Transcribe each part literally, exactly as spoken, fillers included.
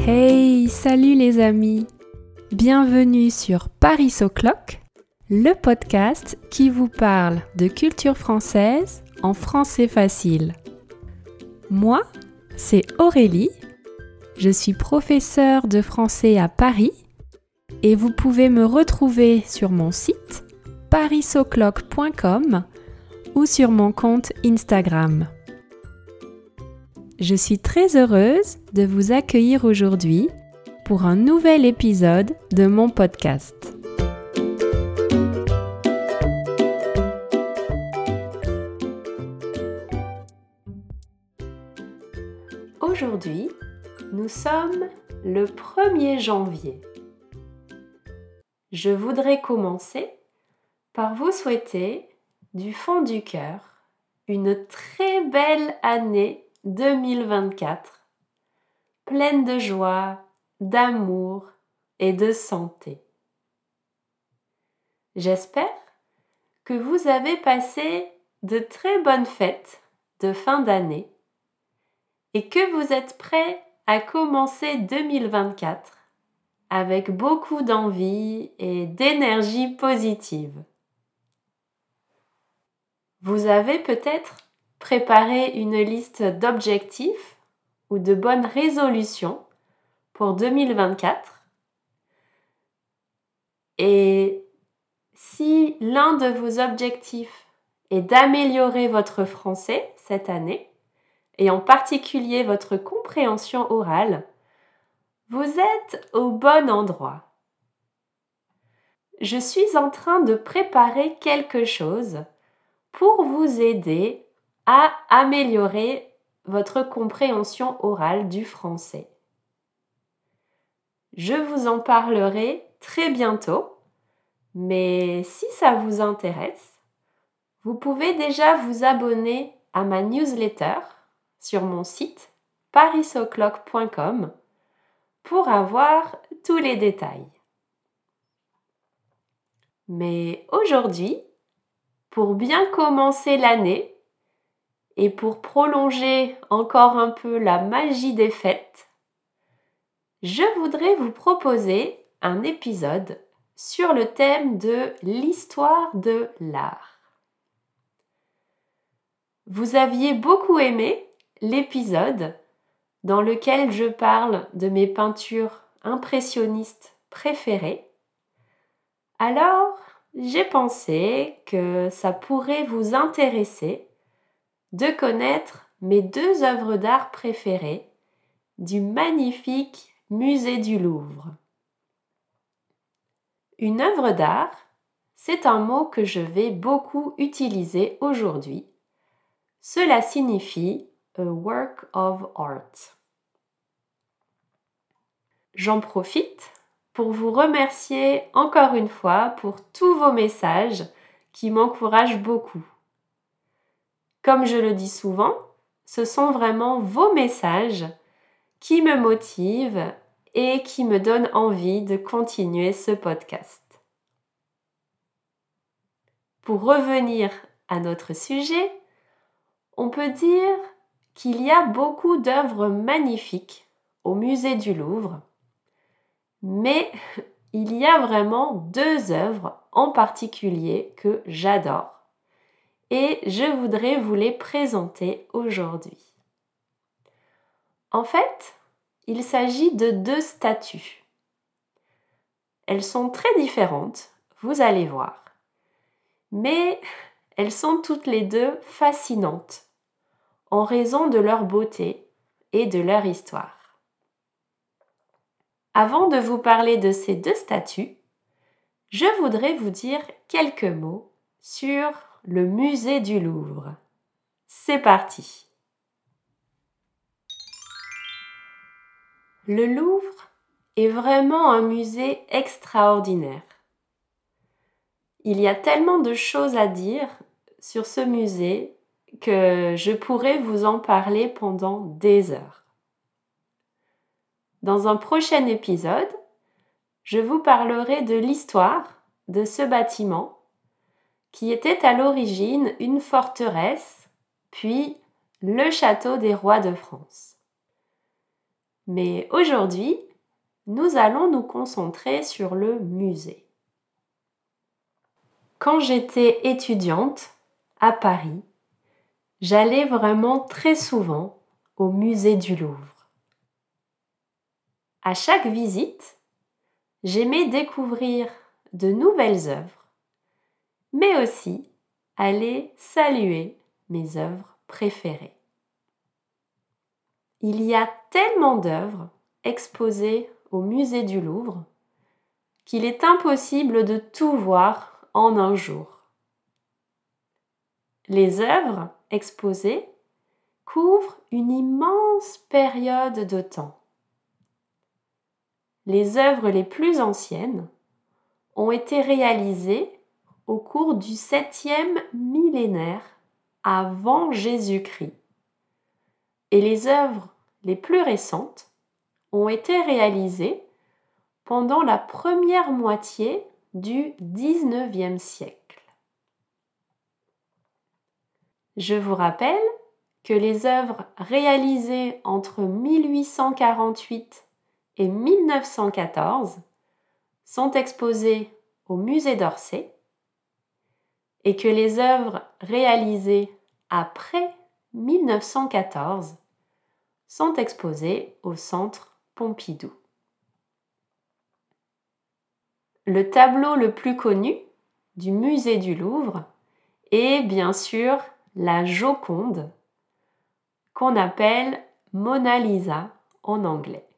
Hey, salut les amis! Bienvenue sur Paris O'Clock, le podcast qui vous parle de culture française en français facile. Moi, c'est Aurélie, je suis professeure de français à Paris et vous pouvez me retrouver sur mon site paris o'clock point com ou sur mon compte Instagram. Je suis très heureuse de vous accueillir aujourd'hui pour un nouvel épisode de mon podcast. Aujourd'hui, nous sommes le premier janvier. Je voudrais commencer par vous souhaiter du fond du cœur une très belle année deux mille vingt-quatre, pleine de joie, d'amour et de santé. J'espère que vous avez passé de très bonnes fêtes de fin d'année et que vous êtes prêts à commencer deux mille vingt-quatre avec beaucoup d'envie et d'énergie positive. Vous avez peut-être préparé une liste d'objectifs ou de bonnes résolutions pour deux mille vingt-quatre. Et si l'un de vos objectifs est d'améliorer votre français cette année, et en particulier votre compréhension orale, vous êtes au bon endroit. Je suis en train de préparer quelque chose pour vous aider à améliorer votre compréhension orale du français. Je vous en parlerai très bientôt, mais si ça vous intéresse, vous pouvez déjà vous abonner à ma newsletter sur mon site paris o'clock point com pour avoir tous les détails. Mais aujourd'hui, pour bien commencer l'année et pour prolonger encore un peu la magie des fêtes, je voudrais vous proposer un épisode sur le thème de l'histoire de l'art. Vous aviez beaucoup aimé l'épisode dans lequel je parle de mes peintures impressionnistes préférées. Alors, j'ai pensé que ça pourrait vous intéresser de connaître mes deux œuvres d'art préférées du magnifique Musée du Louvre. Une œuvre d'art, c'est un mot que je vais beaucoup utiliser aujourd'hui. Cela signifie a work of art. J'en profite pour vous remercier encore une fois pour tous vos messages qui m'encouragent beaucoup. Comme je le dis souvent, ce sont vraiment vos messages qui me motivent et qui me donnent envie de continuer ce podcast. Pour revenir à notre sujet, on peut dire qu'il y a beaucoup d'œuvres magnifiques au musée du Louvre, mais il y a vraiment deux œuvres en particulier que j'adore et je voudrais vous les présenter aujourd'hui. En fait, il s'agit de deux statues. Elles sont très différentes, vous allez voir, mais elles sont toutes les deux fascinantes en raison de leur beauté et de leur histoire. Avant de vous parler de ces deux statues, je voudrais vous dire quelques mots sur le musée du Louvre. C'est parti! Le Louvre est vraiment un musée extraordinaire. Il y a tellement de choses à dire sur ce musée que je pourrais vous en parler pendant des heures. Dans un prochain épisode, je vous parlerai de l'histoire de ce bâtiment qui était à l'origine une forteresse, puis le château des rois de France. Mais aujourd'hui, nous allons nous concentrer sur le musée. Quand j'étais étudiante à Paris, j'allais vraiment très souvent au musée du Louvre. À chaque visite, j'aimais découvrir de nouvelles œuvres, mais aussi aller saluer mes œuvres préférées. Il y a tellement d'œuvres exposées au musée du Louvre qu'il est impossible de tout voir en un jour. Les œuvres exposées couvrent une immense période de temps. Les œuvres les plus anciennes ont été réalisées au cours du septième millénaire avant Jésus-Christ. Et les œuvres les plus récentes ont été réalisées pendant la première moitié du dix-neuvième siècle. Je vous rappelle que les œuvres réalisées entre mille huit cent quarante-huit et mille neuf cent quatorze sont exposées au musée d'Orsay et que les œuvres réalisées après mille neuf cent quatorze sont exposées au Centre Pompidou. Le tableau le plus connu du musée du Louvre est bien sûr la Joconde, qu'on appelle Mona Lisa en anglais.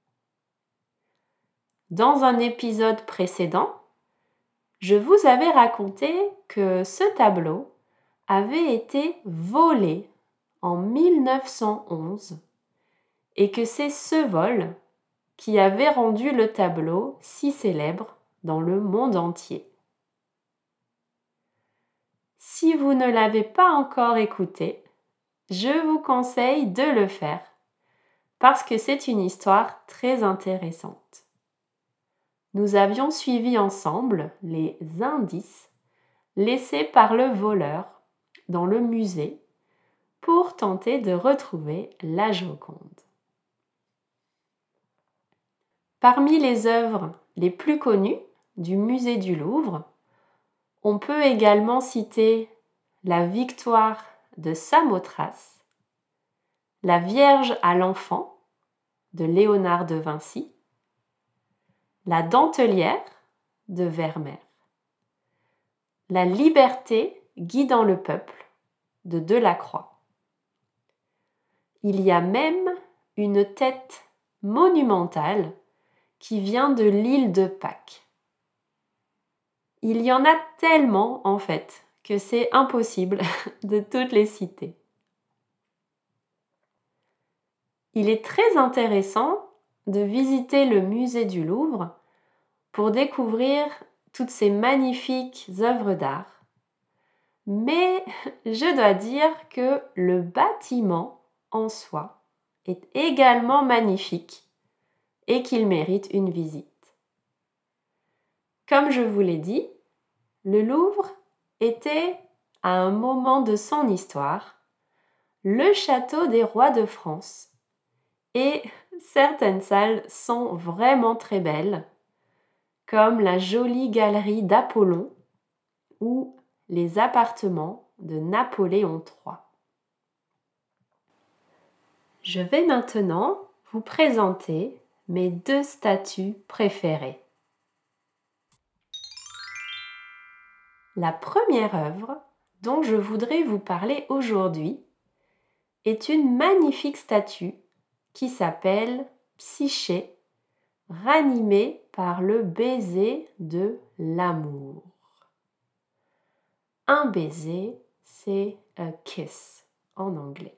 Dans un épisode précédent, je vous avais raconté que ce tableau avait été volé en mille neuf cent onze et que c'est ce vol qui avait rendu le tableau si célèbre dans le monde entier. Si vous ne l'avez pas encore écouté, je vous conseille de le faire parce que c'est une histoire très intéressante. Nous avions suivi ensemble les indices laissés par le voleur dans le musée pour tenter de retrouver la Joconde. Parmi les œuvres les plus connues du musée du Louvre, on peut également citer la Victoire de Samothrace, la Vierge à l'enfant de Léonard de Vinci, la Dentelière de Vermeer, la Liberté guidant le peuple de Delacroix. Il y a même une tête monumentale qui vient de l'île de Pâques. Il y en a tellement en fait que c'est impossible de toutes les citer. Il est très intéressant de visiter le musée du Louvre pour découvrir toutes ces magnifiques œuvres d'art. Mais je dois dire que le bâtiment en soi est également magnifique et qu'il mérite une visite. Comme je vous l'ai dit, le Louvre était, à un moment de son histoire, le château des rois de France. Et certaines salles sont vraiment très belles, comme la jolie galerie d'Apollon ou les appartements de Napoléon trois. Je vais maintenant vous présenter mes deux statues préférées. La première œuvre dont je voudrais vous parler aujourd'hui est une magnifique statue qui s'appelle Psyché, ranimée par le baiser de l'amour. Un baiser, c'est a kiss en anglais.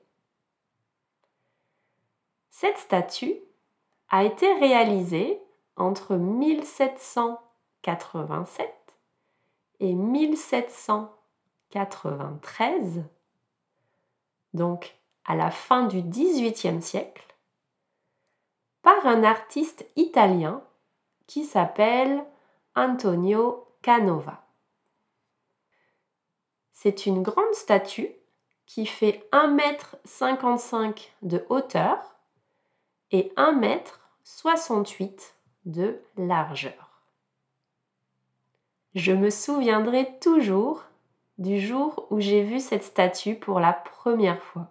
Cette statue a été réalisée entre mille sept cent quatre-vingt-sept et mille sept cent quatre-vingt-treize, donc à la fin du dix-huitième siècle, par un artiste italien qui s'appelle Antonio Canova. C'est une grande statue qui fait un mètre cinquante-cinq de hauteur et un mètre soixante-huit de largeur. Je me souviendrai toujours du jour où j'ai vu cette statue pour la première fois.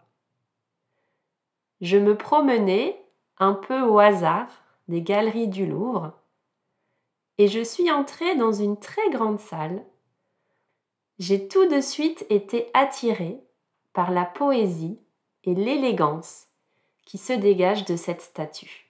Je me promenais un peu au hasard des galeries du Louvre et je suis entrée dans une très grande salle. J'ai tout de suite été attirée par la poésie et l'élégance qui se dégagent de cette statue.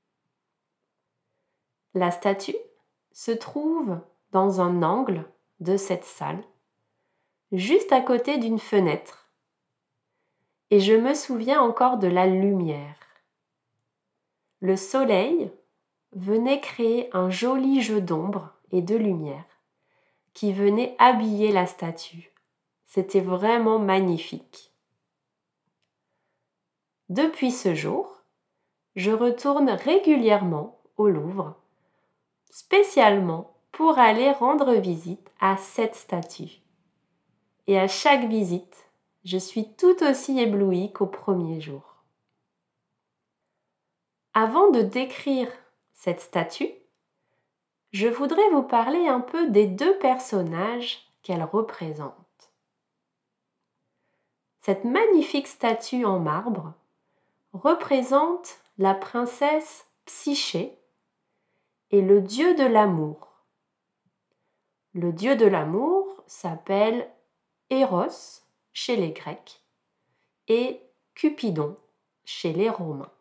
La statue se trouve dans un angle de cette salle, juste à côté d'une fenêtre. Et je me souviens encore de la lumière. Le soleil venait créer un joli jeu d'ombre et de lumière qui venait habiller la statue. C'était vraiment magnifique. Depuis ce jour, je retourne régulièrement au Louvre, spécialement pour aller rendre visite à cette statue. Et à chaque visite, je suis tout aussi éblouie qu'au premier jour. Avant de décrire cette statue, je voudrais vous parler un peu des deux personnages qu'elle représente. Cette magnifique statue en marbre représente la princesse Psyché et le dieu de l'amour. Le dieu de l'amour s'appelle Eros chez les Grecs et Cupidon chez les Romains.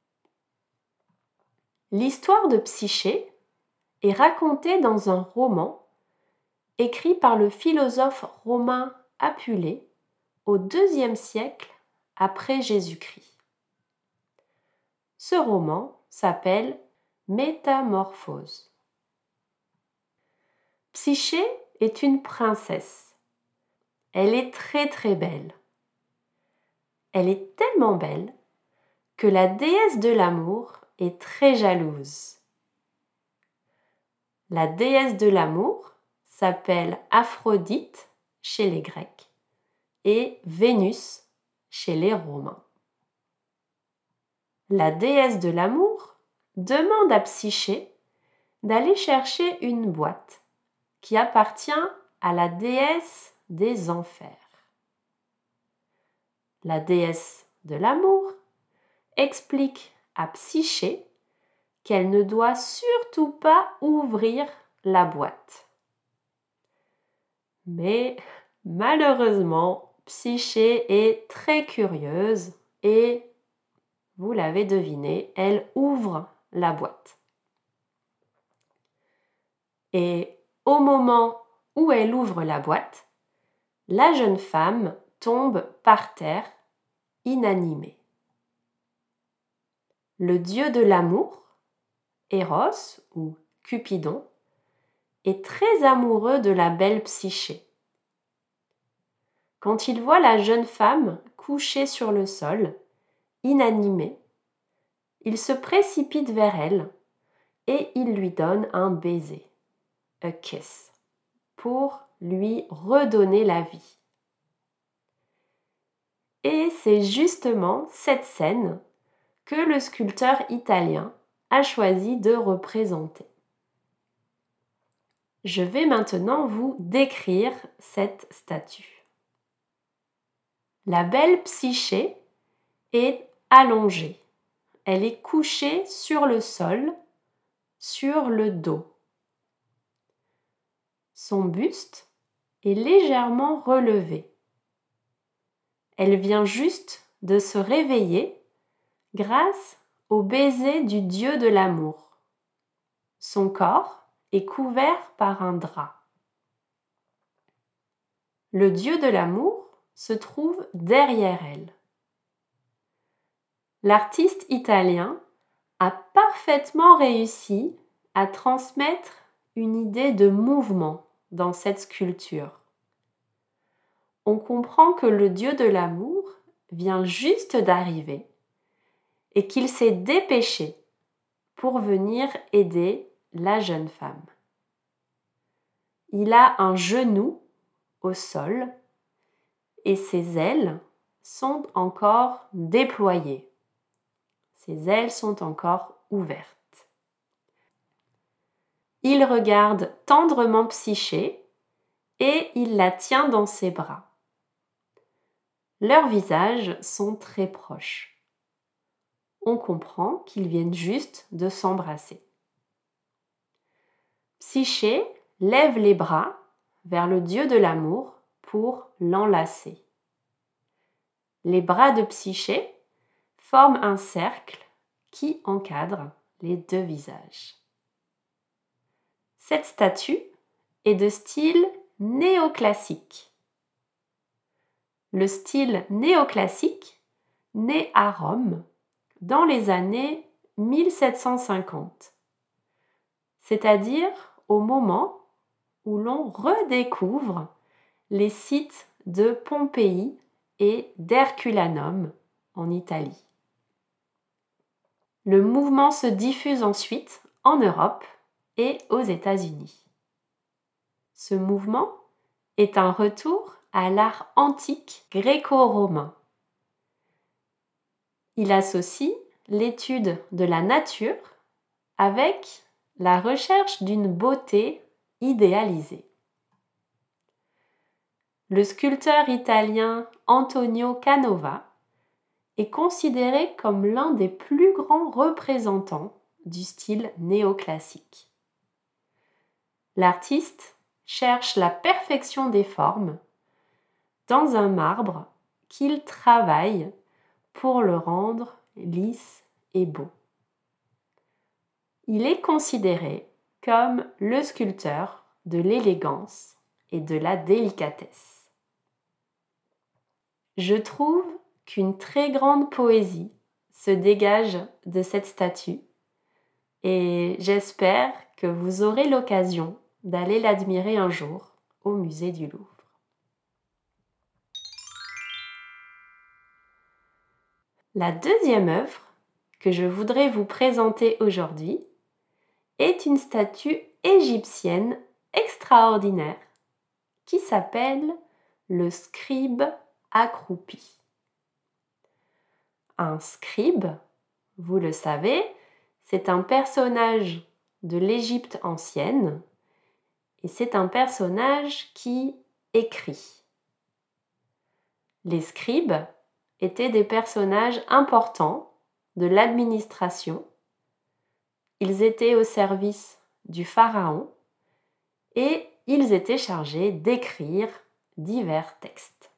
L'histoire de Psyché est racontée dans un roman écrit par le philosophe romain Apulée au deuxième siècle après Jésus-Christ. Ce roman s'appelle Métamorphose. Psyché est une princesse. Elle est très très belle. Elle est tellement belle que la déesse de l'amour est très jalouse. La déesse de l'amour s'appelle Aphrodite chez les Grecs et Vénus chez les Romains. La déesse de l'amour demande à Psyché d'aller chercher une boîte qui appartient à la déesse des enfers. La déesse de l'amour explique à Psyché qu'elle ne doit surtout pas ouvrir la boîte. Mais malheureusement, Psyché est très curieuse et, vous l'avez deviné, elle ouvre la boîte. Et au moment où elle ouvre la boîte, la jeune femme tombe par terre, inanimée. Le dieu de l'amour, Eros ou Cupidon, est très amoureux de la belle Psyché. Quand il voit la jeune femme couchée sur le sol, inanimée, il se précipite vers elle et il lui donne un baiser, a kiss, pour lui redonner la vie. Et c'est justement cette scène que le sculpteur italien a choisi de représenter. Je vais maintenant vous décrire cette statue. La belle Psyché est allongée. Elle est couchée sur le sol, sur le dos. Son buste est légèrement relevé. Elle vient juste de se réveiller grâce au baiser du dieu de l'amour. Son corps est couvert par un drap. Le dieu de l'amour se trouve derrière elle. L'artiste italien a parfaitement réussi à transmettre une idée de mouvement dans cette sculpture. On comprend que le dieu de l'amour vient juste d'arriver et qu'il s'est dépêché pour venir aider la jeune femme. Il a un genou au sol et ses ailes sont encore déployées. ses ailes sont encore ouvertes. Il regarde tendrement Psyché et il la tient dans ses bras. Leurs visages sont très proches. On comprend qu'ils viennent juste de s'embrasser. Psyché lève les bras vers le dieu de l'amour pour l'enlacer. Les bras de Psyché forment un cercle qui encadre les deux visages. Cette statue est de style néoclassique. Le style néoclassique naît à Rome dans les années mille sept cent cinquante, c'est-à-dire au moment où l'on redécouvre les sites de Pompéi et d'Herculanum en Italie. Le mouvement se diffuse ensuite en Europe et aux États-Unis. Ce mouvement est un retour à l'art antique gréco-romain. Il associe l'étude de la nature avec la recherche d'une beauté idéalisée. Le sculpteur italien Antonio Canova est considéré comme l'un des plus grands représentants du style néoclassique. L'artiste cherche la perfection des formes dans un marbre qu'il travaille pour le rendre lisse et beau. Il est considéré comme le sculpteur de l'élégance et de la délicatesse. Je trouve qu'une très grande poésie se dégage de cette statue et j'espère que vous aurez l'occasion d'aller l'admirer un jour au musée du Louvre. La deuxième œuvre que je voudrais vous présenter aujourd'hui est une statue égyptienne extraordinaire qui s'appelle le scribe accroupi. Un scribe, vous le savez, c'est un personnage de l'Égypte ancienne et c'est un personnage qui écrit. Les scribes étaient des personnages importants de l'administration. Ils étaient au service du pharaon et ils étaient chargés d'écrire divers textes.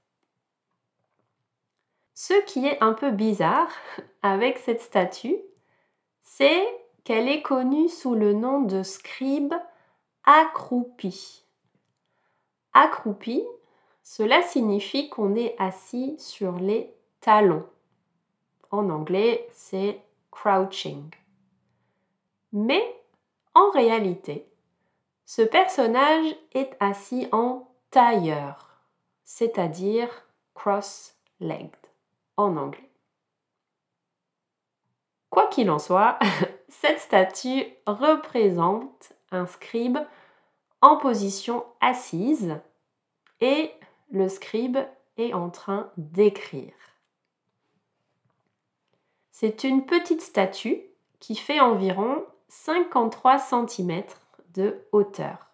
Ce qui est un peu bizarre avec cette statue, c'est qu'elle est connue sous le nom de scribe accroupi. Accroupi, cela signifie qu'on est assis sur les talons. En anglais, c'est crouching. Mais en réalité, ce personnage est assis en tailleur, c'est-à-dire cross-legged en anglais. Quoi qu'il en soit, cette statue représente un scribe en position assise et le scribe est en train d'écrire. C'est une petite statue qui fait environ cinquante-trois centimètres de hauteur.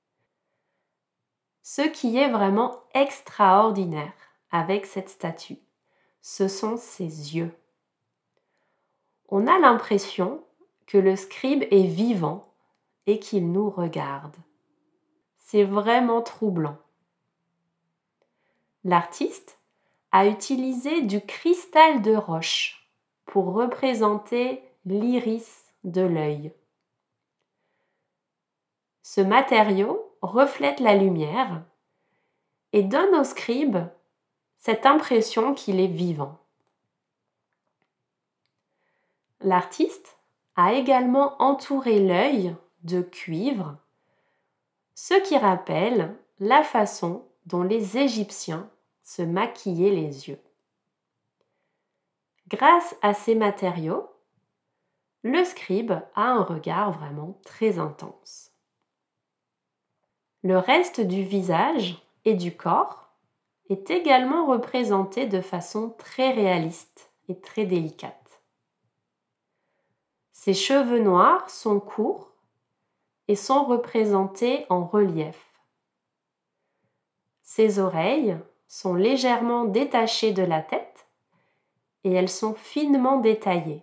Ce qui est vraiment extraordinaire avec cette statue, ce sont ses yeux. On a l'impression que le scribe est vivant et qu'il nous regarde. C'est vraiment troublant. L'artiste a utilisé du cristal de roche pour représenter l'iris de l'œil. Ce matériau reflète la lumière et donne au scribe cette impression qu'il est vivant. L'artiste a également entouré l'œil de cuivre, ce qui rappelle la façon dont les Égyptiens se maquillaient les yeux. Grâce à ces matériaux, le scribe a un regard vraiment très intense. Le reste du visage et du corps est également représenté de façon très réaliste et très délicate. Ses cheveux noirs sont courts et sont représentés en relief. Ses oreilles sont légèrement détachées de la tête et elles sont finement détaillées.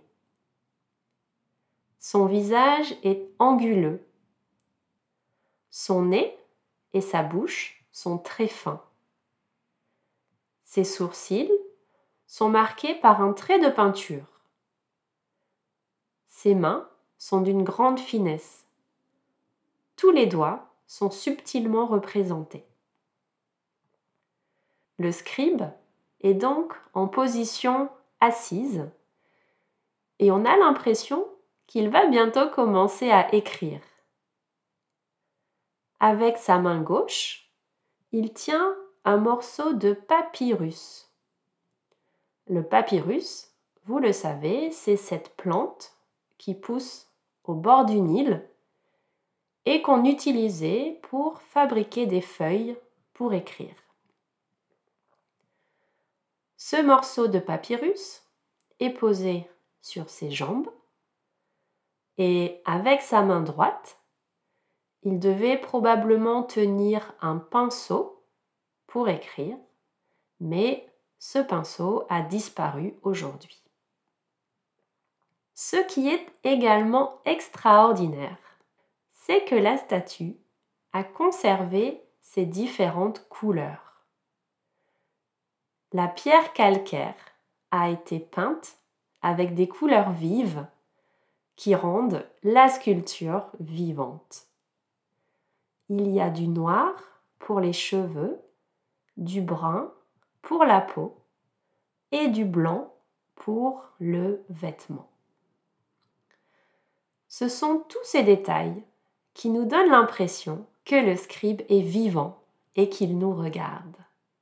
Son visage est anguleux. Son nez et sa bouche sont très fins. Ses sourcils sont marqués par un trait de peinture. Ses mains sont d'une grande finesse. Tous les doigts sont subtilement représentés. Le scribe est donc en position assise et on a l'impression qu'il va bientôt commencer à écrire. Avec sa main gauche, il tient un morceau de papyrus. Le papyrus, vous le savez, c'est cette plante qui pousse au bord du Nil et qu'on utilisait pour fabriquer des feuilles pour écrire. Ce morceau de papyrus est posé sur ses jambes et avec sa main droite, il devait probablement tenir un pinceau pour écrire, mais ce pinceau a disparu aujourd'hui. Ce qui est également extraordinaire, c'est que la statue a conservé ses différentes couleurs. La pierre calcaire a été peinte avec des couleurs vives qui rendent la sculpture vivante. Il y a du noir pour les cheveux, du brun pour la peau et du blanc pour le vêtement. Ce sont tous ces détails qui nous donnent l'impression que le scribe est vivant et qu'il nous regarde.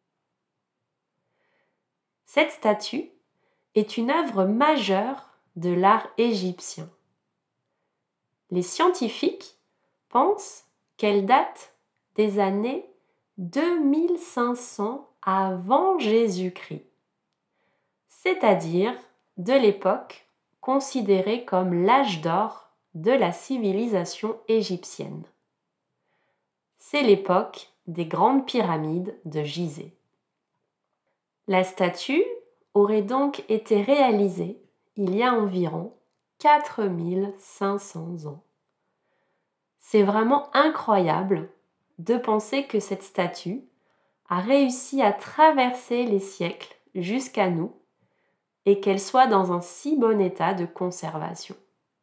Cette statue est une œuvre majeure de l'art égyptien. Les scientifiques pensent qu'elle date des années deux mille cinq cents avant Jésus-Christ, c'est-à-dire de l'époque considérée comme l'âge d'or de la civilisation égyptienne. C'est l'époque des grandes pyramides de Gizeh. La statue aurait donc été réalisée il y a environ quatre mille cinq cents ans. C'est vraiment incroyable de penser que cette statue a réussi à traverser les siècles jusqu'à nous et qu'elle soit dans un si bon état de conservation.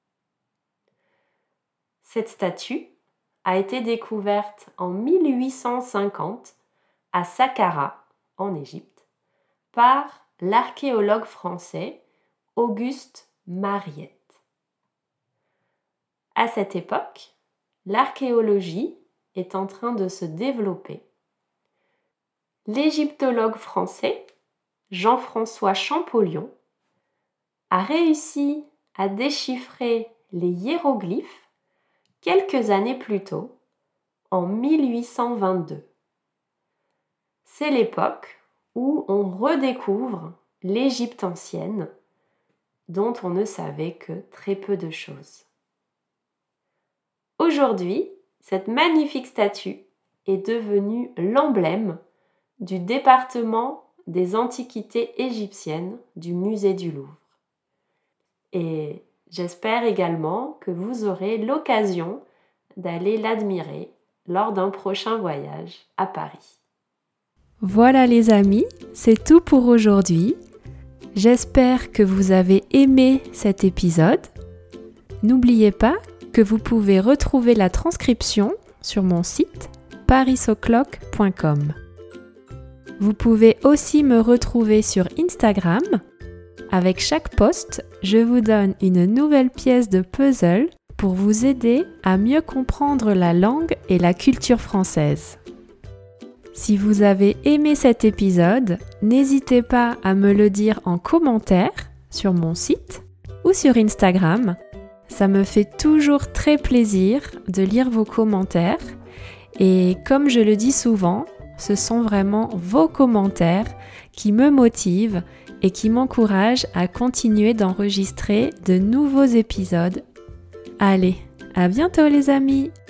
Cette statue a été découverte en mille huit cent cinquante à Saqqara, en Égypte, par l'archéologue français Auguste Mariette. À cette époque, l'archéologie est en train de se développer. L'égyptologue français Jean-François Champollion a réussi à déchiffrer les hiéroglyphes quelques années plus tôt, en mille huit cent vingt-deux. C'est l'époque où on redécouvre l'Égypte ancienne, dont on ne savait que très peu de choses. Aujourd'hui, cette magnifique statue est devenue l'emblème du département des antiquités égyptiennes du musée du Louvre. Et j'espère également que vous aurez l'occasion d'aller l'admirer lors d'un prochain voyage à Paris. Voilà les amis, c'est tout pour aujourd'hui. J'espère que vous avez aimé cet épisode. N'oubliez pas que vous pouvez retrouver la transcription sur mon site paris o'clock point com. Vous pouvez aussi me retrouver sur Instagram. Avec chaque post, je vous donne une nouvelle pièce de puzzle pour vous aider à mieux comprendre la langue et la culture française. Si vous avez aimé cet épisode, n'hésitez pas à me le dire en commentaire sur mon site ou sur Instagram. Ça me fait toujours très plaisir de lire vos commentaires et comme je le dis souvent, ce sont vraiment vos commentaires qui me motivent et qui m'encourage à continuer d'enregistrer de nouveaux épisodes. Allez, à bientôt les amis!